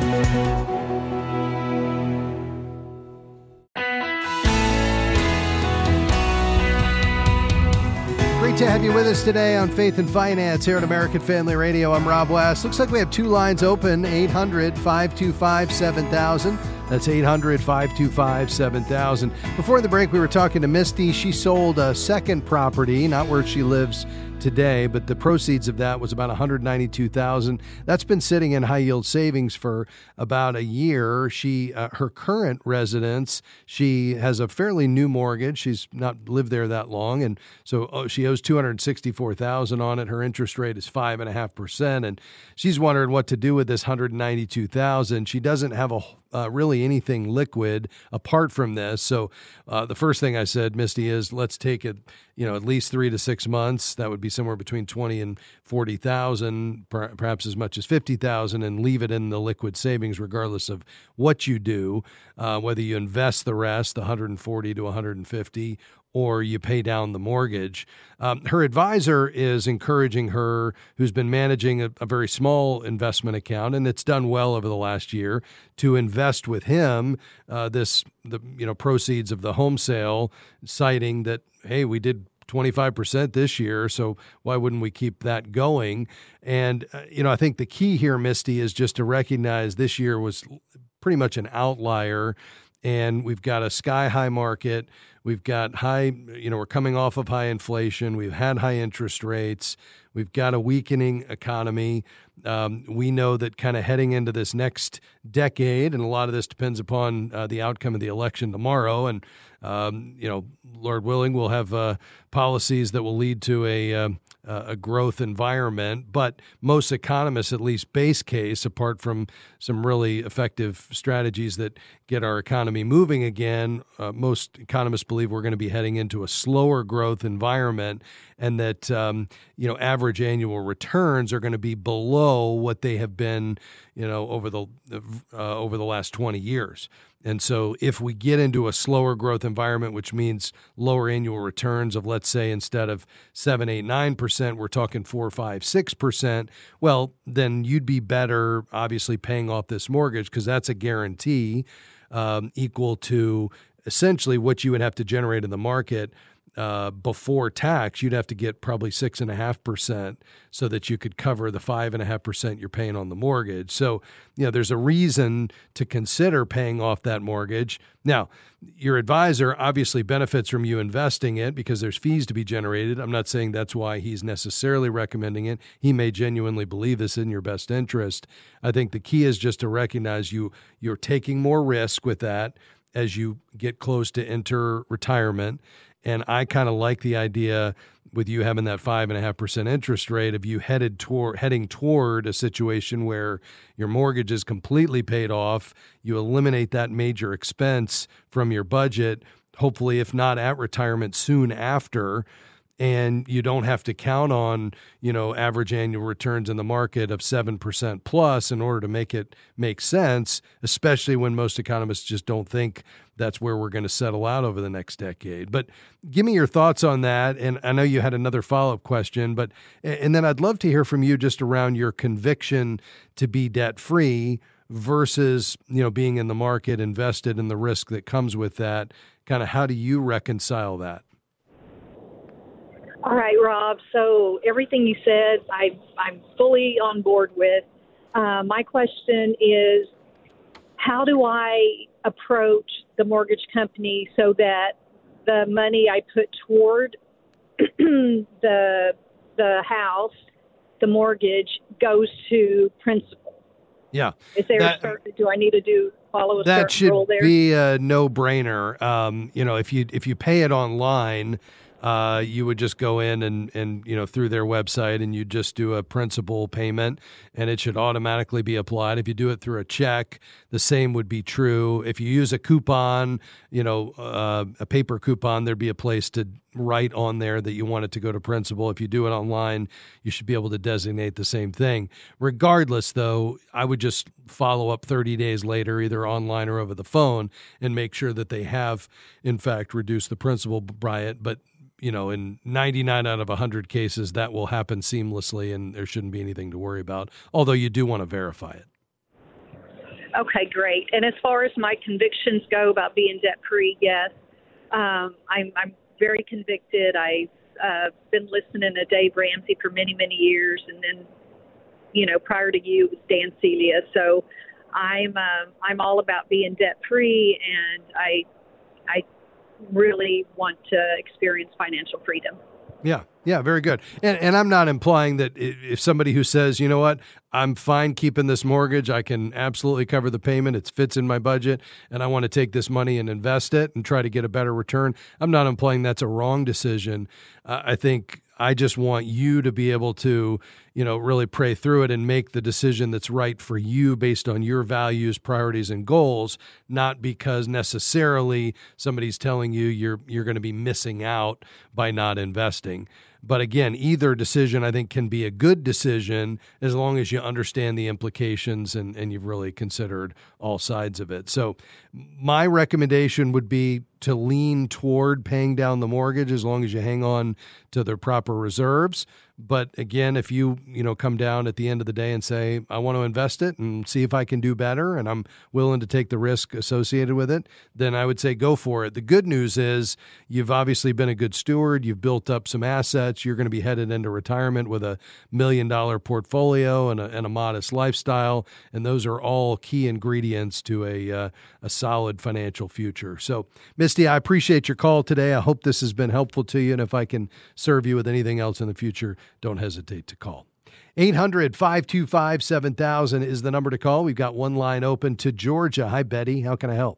Great to have you with us today on Faith and Finance here at American Family Radio. I'm Rob West. Looks like we have two lines open, eight hundred, five two five, seven thousand. That's eight hundred, five two five, seven thousand. Before the break, we were talking to Misty. She sold a second property, not where she lives today, but the proceeds of that was about one hundred ninety-two thousand dollars. That's been sitting in high yield savings for about a year. She, uh, her current residence, she has a fairly new mortgage. She's not lived there that long, and so oh, she owes two hundred sixty-four thousand dollars on it. Her interest rate is five and a half percent, and she's wondering what to do with this one hundred ninety-two thousand dollars. She doesn't have a Uh, really anything liquid apart from this. So uh, the first thing I said, Misty, is let's take it, you know, at least three to six months. That would be somewhere between twenty and forty thousand, per- perhaps as much as fifty thousand, and leave it in the liquid savings, regardless of what you do, uh, whether you invest the rest, the one hundred forty to one hundred fifty, or you pay down the mortgage. Um, her advisor is encouraging her, who's been managing a, a very small investment account, and it's done well over the last year, to invest with him uh, this the you know proceeds of the home sale, citing that, hey, we did twenty-five percent this year, so why wouldn't we keep that going? And, uh, you know, I think the key here, Misty, is just to recognize this year was pretty much an outlier, and we've got a sky-high market. We've got high, you know, we're coming off of high inflation. We've had high interest rates. We've got a weakening economy. Um, we know that kind of heading into this next decade, and a lot of this depends upon uh, the outcome of the election tomorrow. And, um, you know, Lord willing, we'll have uh, policies that will lead to a, uh, a growth environment. But most economists, at least base case, apart from some really effective strategies that get our economy moving again, uh, most economists believe we're going to be heading into a slower growth environment, and that um, you know average annual returns are going to be below what they have been, you know, over the uh, over the last twenty years. And so if we get into a slower growth environment, which means lower annual returns of, let's say, instead of seven, eight, nine percent, we're talking four, five, six percent, well, then you'd be better, obviously, paying off this mortgage, because that's a guarantee um, equal to essentially what you would have to generate in the market uh, before tax. You'd have to get probably six and a half percent so that you could cover the five and a half percent you're paying on the mortgage. So, you know, there's a reason to consider paying off that mortgage. Now, your advisor obviously benefits from you investing it because there's fees to be generated. I'm not saying that's why he's necessarily recommending it. He may genuinely believe this in your best interest. I think the key is just to recognize you you're taking more risk with that as you get close to enter retirement. And I kind of like the idea, with you having that five and a half percent interest rate, of you headed toward heading toward a situation where your mortgage is completely paid off. You eliminate that major expense from your budget, hopefully, if not at retirement, soon after. and you don't have to count on, you know, average annual returns in the market of seven percent plus in order to make it make sense, especially when most economists just don't think that's where we're going to settle out over the next decade. But give me your thoughts on that. And I know you had another follow-up question, but, and then I'd love to hear from you just around your conviction to be debt-free versus, you know, being in the market, invested in the risk that comes with that. Kind of how do you reconcile that? All right, Rob. So everything you said, I, I'm fully on board with. Uh, my question is, how do I approach the mortgage company so that the money I put toward the the house, the mortgage, goes to principal? Yeah. Is there that, a certain, do I need to do follow a that certain rule there? That should be a no-brainer. Um, you know, if you if you pay it online, Uh, you would just go in and, and, you know, through their website, and you just do a principal payment, and it should automatically be applied. If you do it through a check, the same would be true. If you use a coupon, you know, uh, a paper coupon, there'd be a place to write on there that you want it to go to principal. If you do it online, you should be able to designate the same thing. Regardless, though, I would just follow up thirty days later, either online or over the phone, and make sure that they have, in fact, reduced the principal by it. But you know, in ninety-nine out of one hundred cases, that will happen seamlessly, and there shouldn't be anything to worry about, although you do want to verify it. Okay, great. And as far as my convictions go about being debt-free, yes, um, I'm, I'm very convicted. I've uh, been listening to Dave Ramsey for many, many years, and then, you know, prior to you, it was Dan Celia. So I'm uh, I'm all about being debt-free, and I I really want to experience financial freedom. Yeah, yeah, very good. And and I'm not implying that if somebody who says, you know what, I'm fine keeping this mortgage, I can absolutely cover the payment, it fits in my budget, and I want to take this money and invest it and try to get a better return, I'm not implying that's a wrong decision. Uh, I think I just want you to be able to, you know, really pray through it and make the decision that's right for you based on your values, priorities, and goals, not because necessarily somebody's telling you you're you're going to be missing out by not investing. But again, either decision I think can be a good decision as long as you understand the implications and, and you've really considered all sides of it. So my recommendation would be to lean toward paying down the mortgage as long as you hang on to the proper reserves. But again, if you, you know, come down at the end of the day and say, I want to invest it and see if I can do better, and I'm willing to take the risk associated with it, then I would say go for it. The good news is you've obviously been a good steward. You've built up some assets. You're going to be headed into retirement with a million dollar portfolio and a, and a modest lifestyle. And those are all key ingredients to a, uh, a solid financial future. So, Misty, I appreciate your call today. I hope this has been helpful to you. And if I can serve you with anything else in the future, don't hesitate to call. eight hundred, five two five, seven thousand is the number to call. We've got one line open to Georgia. Hi, Betty. How can I help?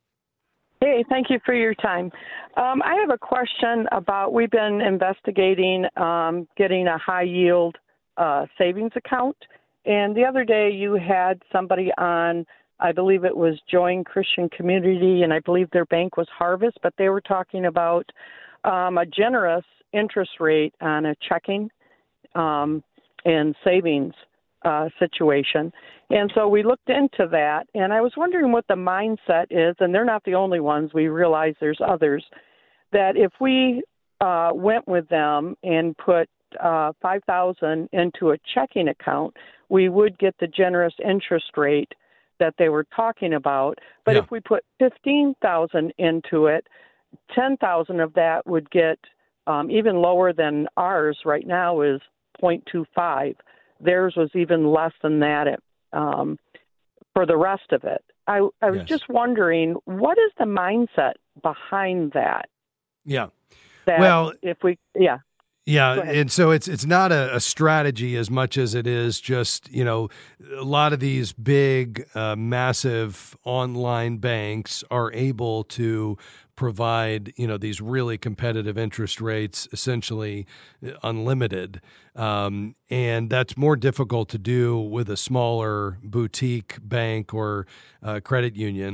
Hey, thank you for your time. Um, I have a question about, we've been investigating um, getting a high-yield uh, savings account. And the other day you had somebody on, I believe it was Join Christian Community, and I believe their bank was Harvest, but they were talking about um, a generous interest rate on a checking um, and savings uh, situation. And so we looked into that, and I was wondering what the mindset is, and they're not the only ones. We realize there's others, that if we uh, went with them and put uh, five thousand dollars into a checking account, we would get the generous interest rate that they were talking about. But yeah. if we put fifteen thousand dollars into it, ten thousand dollars of that would get um, even lower than ours right now is zero point two five. Theirs was even less than that at, um, for the rest of it. I, I was yes. just wondering, what is the mindset behind that? Yeah. That well, if we, yeah. Yeah, and so it's it's not a, a strategy as much as it is just, you know, a lot of these big, uh, massive online banks are able to provide, you know, these really competitive interest rates, essentially unlimited. Um, and that's more difficult to do with a smaller boutique bank or uh, credit union.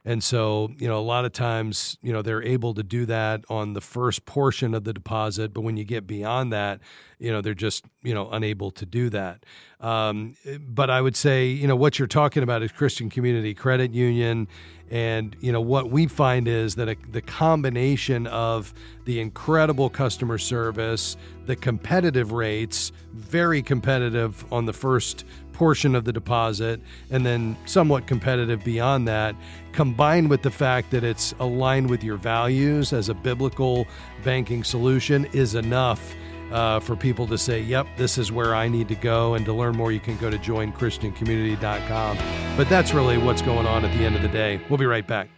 And so, you know, a lot of times, you know, they're able to do that on the first portion of the deposit, but when you get beyond that, you know, they're just, you know, unable to do that. Um, but I would say, you know, what you're talking about is Christian Community Credit Union. And, you know, what we find is that a, the combination of the incredible customer service, the competitive rates, very competitive on the first portion of the deposit, and then somewhat competitive beyond that, combined with the fact that it's aligned with your values as a biblical banking solution, is enough uh, for people to say, yep, this is where I need to go. And to learn more, you can go to join christian community dot com. But that's really what's going on at the end of the day. We'll be right back.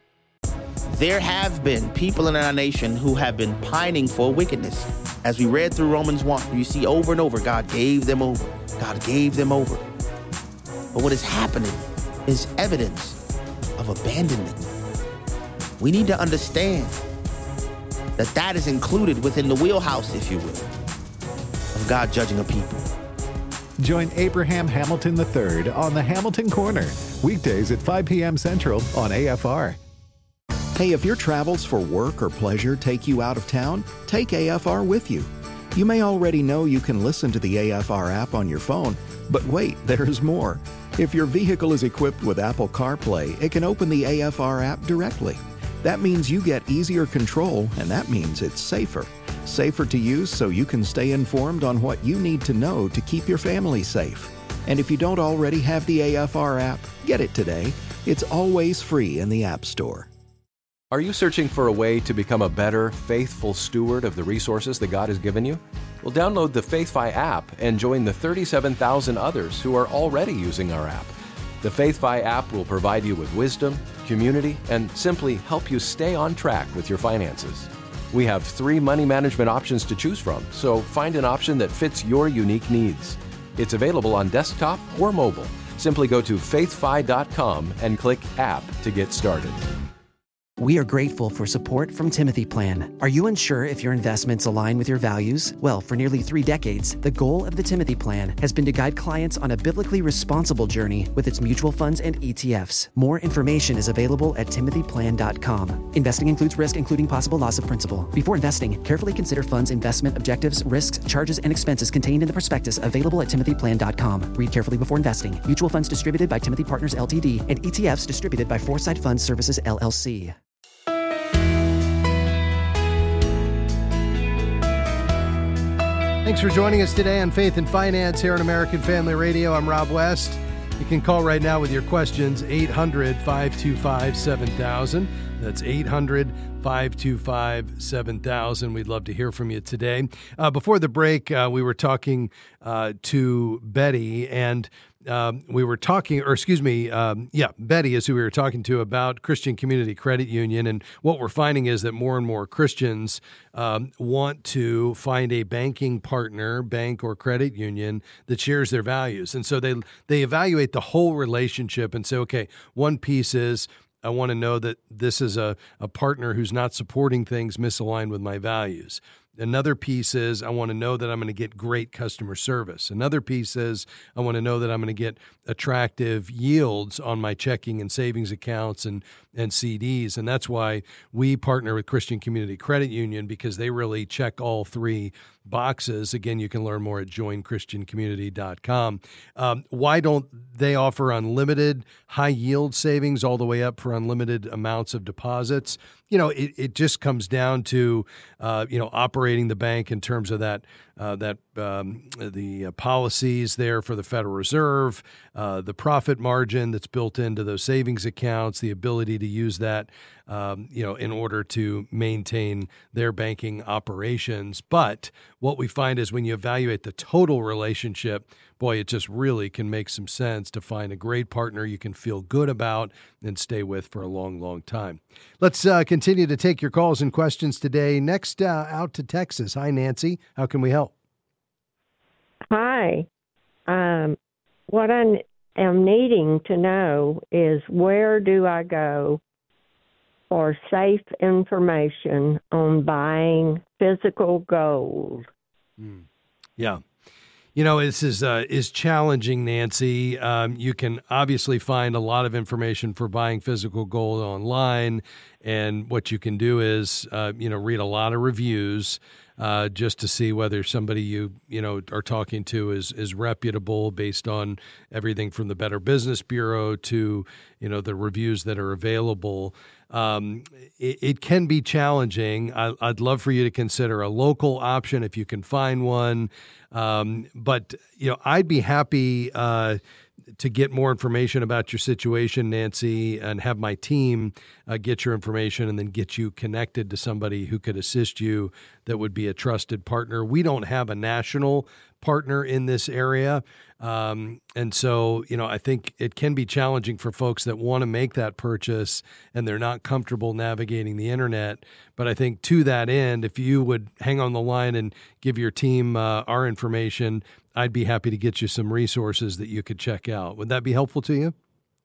There have been people in our nation who have been pining for wickedness. As we read through Romans one, you see over and over, God gave them over. God gave them over. But what is happening is evidence of abandonment. We need to understand that that is included within the wheelhouse, if you will, of God judging a people. Join Abraham Hamilton the third on the Hamilton Corner, weekdays at five p.m. Central on A F R. Hey, if your travels for work or pleasure take you out of town, take A F R with you. You may already know you can listen to the A F R app on your phone, but wait, there's more. If your vehicle is equipped with Apple CarPlay, it can open the A F R app directly. That means you get easier control, and that means it's safer. Safer to use so you can stay informed on what you need to know to keep your family safe. And if you don't already have the A F R app, get it today. It's always free in the App Store. Are you searching for a way to become a better, faithful steward of the resources that God has given you? Well, download the FaithFi app and join the thirty-seven thousand others who are already using our app. The FaithFi app will provide you with wisdom, community, and simply help you stay on track with your finances. We have three money management options to choose from, so find an option that fits your unique needs. It's available on desktop or mobile. Simply go to faith fi dot com and click App to get started. We are grateful for support from Timothy Plan. Are you unsure if your investments align with your values? Well, for nearly three decades, the goal of the Timothy Plan has been to guide clients on a biblically responsible journey with its mutual funds and E T Fs. More information is available at timothy plan dot com. Investing includes risk, including possible loss of principal. Before investing, carefully consider funds' investment objectives, risks, charges, and expenses contained in the prospectus available at timothy plan dot com. Read carefully before investing. Mutual funds distributed by Timothy Partners Ltd and E T Fs distributed by Foresight Fund Services L L C. Thanks for joining us today on Faith and Finance here on American Family Radio. I'm Rob West. You can call right now with your questions, eight hundred, five two five, seven thousand. That's eight hundred, five two five, seven thousand. We'd love to hear from you today. Uh, before the break, uh, we were talking uh, to Betty, and um, we were talking, or excuse me, um, yeah, Betty is who we were talking to about Christian Community Credit Union. And what we're finding is that more and more Christians um, want to find a banking partner, bank or credit union, that shares their values. And so they they evaluate the whole relationship and say, okay, one piece is, I want to know that this is a, a partner who's not supporting things misaligned with my values. Another piece is I want to know that I'm going to get great customer service. Another piece is I want to know that I'm going to get attractive yields on my checking and savings accounts and, and C Ds. And that's why we partner with Christian Community Credit Union, because they really check all three boxes. Again, you can learn more at join christian community dot com. Um, why don't they offer unlimited high yield savings all the way up for unlimited amounts of deposits? You know, it, it just comes down to, uh, you know, operating the bank in terms of that, uh, that um, the uh, policies there for the Federal Reserve, uh, the profit margin that's built into those savings accounts, the ability to use that, um, you know, in order to maintain their banking operations. But what we find is when you evaluate the total relationship, boy, it just really can make some sense to find a great partner you can feel good about and stay with for a long, long time. Let's uh, continue to take your calls and questions today. Next, uh, out to Texas. Hi, Nancy. How can we help? Hi. Um, what I am needing to know is, where do I go for safe information on buying physical gold? Mm. Yeah. You know, this is uh, is challenging, Nancy. Um, you can obviously find a lot of information for buying physical gold online, and what you can do is, uh, you know, read a lot of reviews uh, just to see whether somebody you you know are talking to is is reputable, based on everything from the Better Business Bureau to you know the reviews that are available. Um, it, it can be challenging. I, I'd love for you to consider a local option if you can find one. Um, but, you know, I'd be happy uh, to get more information about your situation, Nancy, and have my team uh, get your information and then get you connected to somebody who could assist you that would be a trusted partner. We don't have a national partner in this area. Um, and so, you know, I think it can be challenging for folks that want to make that purchase and they're not comfortable navigating the internet. But I think to that end, if you would hang on the line and give your team uh, our information, I'd be happy to get you some resources that you could check out. Would that be helpful to you?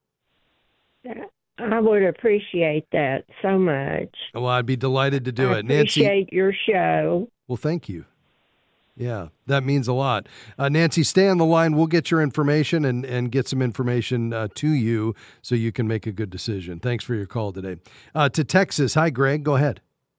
I would appreciate that so much. Well, I'd be delighted to do I it. Nancy, appreciate your show. Well, thank you. Yeah, that means a lot. Uh, Nancy, stay on the line. We'll get your information and, and get some information uh, to you so you can make a good decision. Thanks for your call today. Uh, to Texas. Hi, Greg. Go ahead.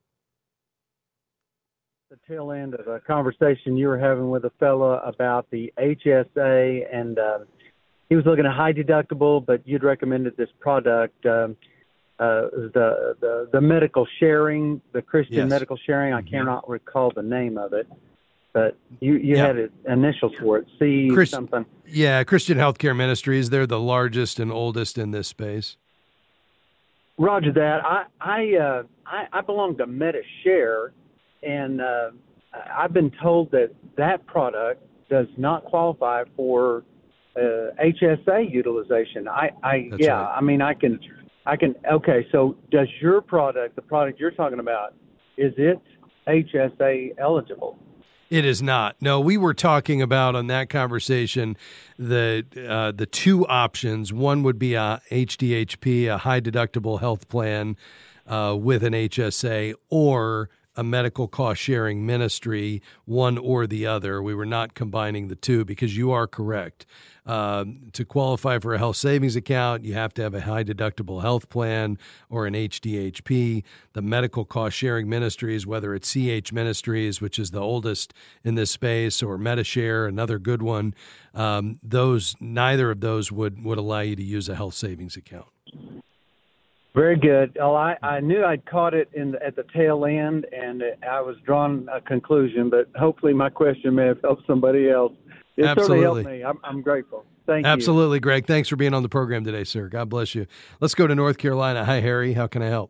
The tail end of a conversation you were having with a fella about the H S A, and um, he was looking at high deductible, but you'd recommended this product, um, uh, the, the the medical sharing, the Christian Yes. medical sharing. I cannot recall the name of it, but you, you Yeah. had it, initials for it, C Chris- something. Yeah, Christian Healthcare Ministries. They're the largest and oldest in this space. Roger that. I I uh, I, I belong to MediShare, and uh, I've been told that that product does not qualify for uh, H S A utilization. I, I That's yeah. right. I mean, I can I can. Okay, so does your product, the product you're talking about, is it H S A eligible? It is not. No, we were talking about on that conversation the uh, the two options. One would be a H D H P, a high deductible health plan uh, with an H S A, or a medical cost sharing ministry, one or the other. We were not combining the two because you are correct. Um, to qualify for a health savings account, you have to have a high deductible health plan or an H D H P. The medical cost sharing ministries, whether it's C H Ministries, which is the oldest in this space, or MediShare, another good one, um, those neither of those would, would allow you to use a health savings account. Very good. Well, I, I knew I'd caught it in the, at the tail end, and I was drawing a conclusion, but hopefully my question may have helped somebody else. It certainly Absolutely. helped me. I'm, I'm grateful. Thank you. Absolutely, Greg. Thanks for being on the program today, sir. God bless you. Let's go to North Carolina. Hi, Harry. How can I help?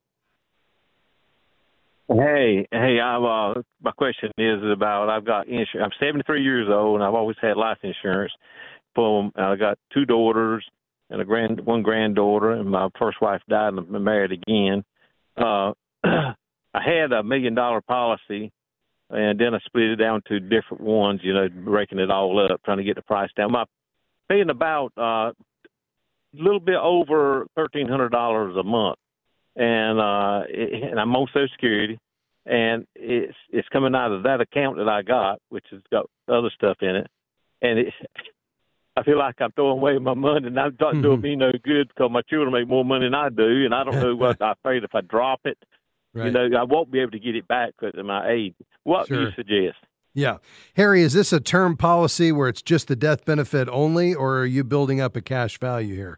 Hey, hey, I've, uh, my question is about, I've got insurance. I'm seventy-three years old, and I've always had life insurance. Boom. I got two daughters and a grand, one granddaughter, and my first wife died and I'm married again. Uh, I had a million dollar policy, and then I split it down to different ones, you know, breaking it all up, trying to get the price down. My paying about uh, a little bit over thirteen hundred dollars a month. And uh, it, and I'm on Social Security, and it's it's coming out of that account that I got, which has got other stuff in it. And it, I feel like I'm throwing away my money, and I'm not Mm-hmm. doing me no good because my children make more money than I do, and I don't know what I'm afraid if I drop it, Right. you know, I won't be able to get it back because of my age. What do you Sure. suggest? Yeah. Harry, is this a term policy where it's just the death benefit only, or are you building up a cash value here?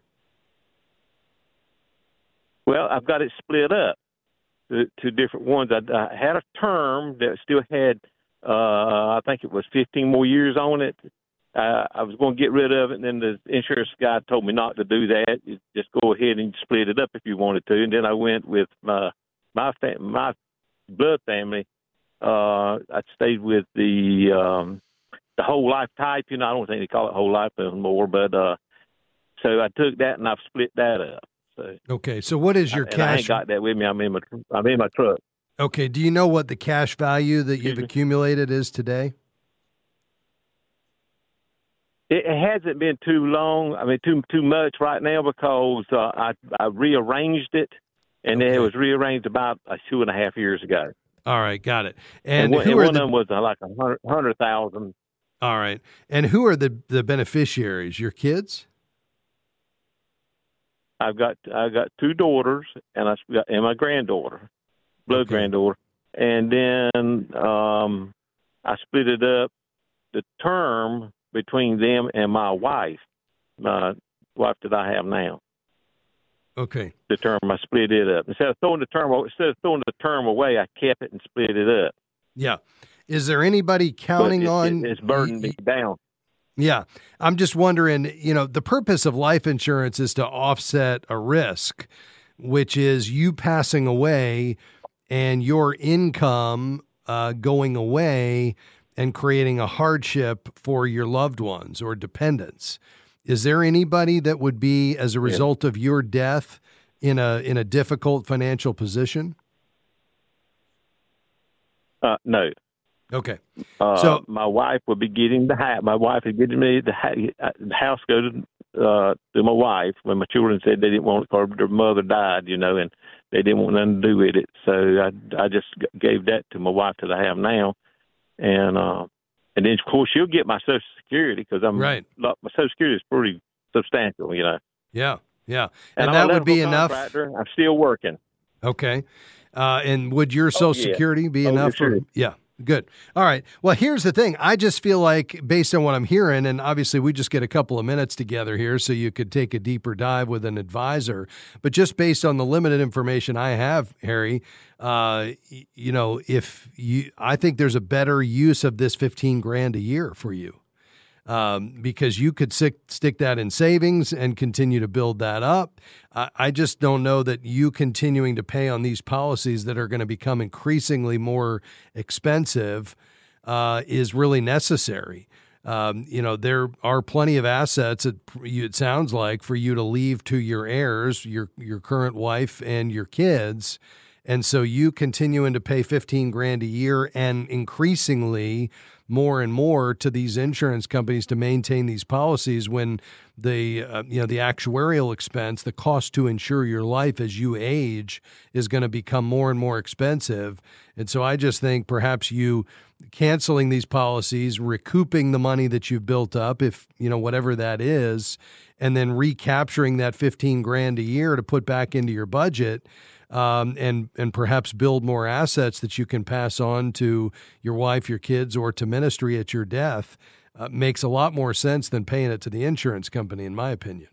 Well, I've got it split up to, to different ones. I, I had a term that still had, uh, I think it was fifteen more years on it. Uh, I was going to get rid of it, and then the insurance guy told me not to do that. You just go ahead and split it up if you wanted to. And then I went with my my fam- my blood family. Uh, I stayed with the um, the whole life type. You know, I don't think they call it whole life anymore, but uh, so I took that and I've split that up. So, Okay, so what is your and I ain't cash? got that with me. I'm in my I'm in my truck. Okay, do you know what the cash value that you've accumulated is today? It, it hasn't been too long. I mean, too too much right now because uh, I I rearranged it, and then it was rearranged about uh, two and a half years ago. All right, got it. And, And, one, who and are one the, of them was uh, like a hundred hundred thousand, All right. And who are the, the beneficiaries? Your kids? I've got I got two daughters and I got and my granddaughter, blood okay. granddaughter, and then um, I split it up. The term between them and my wife, my wife that I have now. Okay. The term I split it up instead of throwing the term instead of throwing the term away, I kept it and split it up. Yeah. Is there anybody counting it, on? It, it's burdened me down. Yeah. I'm just wondering, you know, the purpose of life insurance is to offset a risk, which is you passing away and your income uh, going away and creating a hardship for your loved ones or dependents. Is there anybody that would be, as a result yeah. of your death, in a in a difficult financial position? Uh, no. Okay. Uh, so my wife would be getting the house. My wife is getting me the, ha- the house. Go to uh, to my wife when my children said they didn't want it because their mother died, you know, and they didn't want nothing to do with it. So I I just gave that to my wife that I have now, and uh, and then of course she'll get my Social Security because I'm right. My Social Security is pretty substantial, you know. Yeah, yeah, and, and that would be enough. I'm still working. Okay, uh, and would your Social oh, yeah. Security be oh, enough sure. for? Yeah. Good. All right. Well, here's the thing. I just feel like, based on what I'm hearing, and obviously we just get a couple of minutes together here so you could take a deeper dive with an advisor, but just based on the limited information I have, Harry, uh, you know, if you, I think there's a better use of this fifteen grand a year for you. Um, because you could stick, stick that in savings and continue to build that up. I, I just don't know that you continuing to pay on these policies that are going to become increasingly more expensive uh, is really necessary. Um, you know, there are plenty of assets, it, it sounds like, for you to leave to your heirs, your your current wife and your kids. And so you continuing to pay fifteen grand a year and increasingly more and more to these insurance companies to maintain these policies when the uh, you know the actuarial expense, the cost to insure your life as you age is going to become more and more expensive. And so I just think perhaps you canceling these policies, recouping the money that you've built up, if you know whatever that is, and then recapturing that fifteen grand a year to put back into your budget. Um, and and perhaps build more assets that you can pass on to your wife, your kids, or to ministry at your death uh, makes a lot more sense than paying it to the insurance company, in my opinion.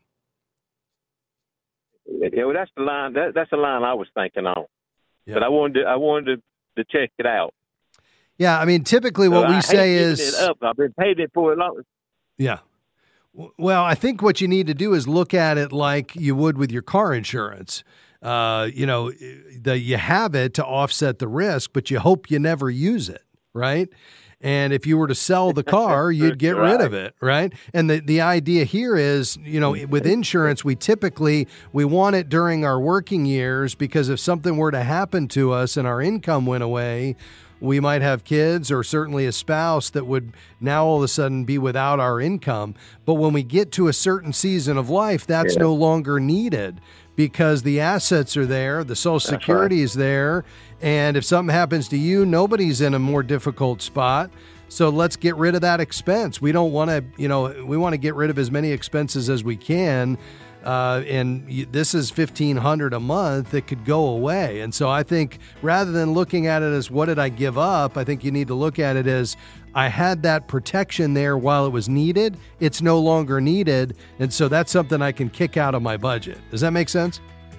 Yeah, well, that's the line. That, that's the line I was thinking on. Yeah. But I wanted to, I wanted to, to check it out. Yeah, I mean, typically what so we I say hate is, it up. I've been paying it for a long. Yeah. Well, I think what you need to do is look at it like you would with your car insurance. Uh, you know, the, you have it to offset the risk, but you hope you never use it, right? And if you were to sell the car, you'd get right. rid of it, right? And the, the idea here is, you know, with insurance, we typically, we want it during our working years because if something were to happen to us and our income went away, we might have kids or certainly a spouse that would now all of a sudden be without our income. But when we get to a certain season of life, that's yeah. no longer needed. Because the assets are there, the Social Security right. is there, and if something happens to you, nobody's in a more difficult spot. So let's get rid of that expense. We don't want to, you know, we want to get rid of as many expenses as we can. Uh, and this is fifteen hundred dollars a month that could go away. And so I think rather than looking at it as what did I give up, I think you need to look at it as I had that protection there while it was needed. It's no longer needed. And so that's something I can kick out of my budget. Does that make sense?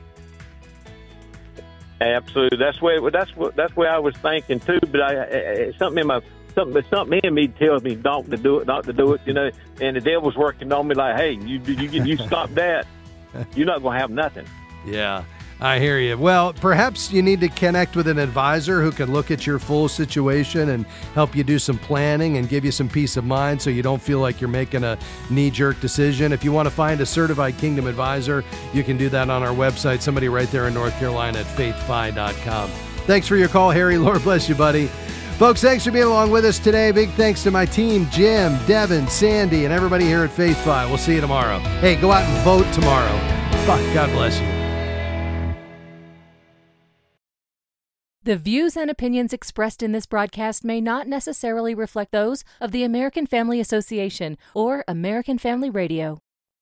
Absolutely. That's where that's what that's where I was thinking too. But I, I something in my something something in me tells me not to do it, not to do it. You know, and the devil's working on me like, hey, you you you stop that. You're not going to have nothing. Yeah, I hear you. Well, perhaps you need to connect with an advisor who can look at your full situation and help you do some planning and give you some peace of mind so you don't feel like you're making a knee-jerk decision. If you want to find a certified Kingdom advisor, you can do that on our website. Somebody right there in North Carolina at faith fi dot com. Thanks for your call, Harry. Lord bless you, buddy. Folks, thanks for being along with us today. Big thanks to my team, Jim, Devin, Sandy, and everybody here at FaithFi. We'll see you tomorrow. Hey, go out and vote tomorrow. God bless you. The views and opinions expressed in this broadcast may not necessarily reflect those of the American Family Association or American Family Radio.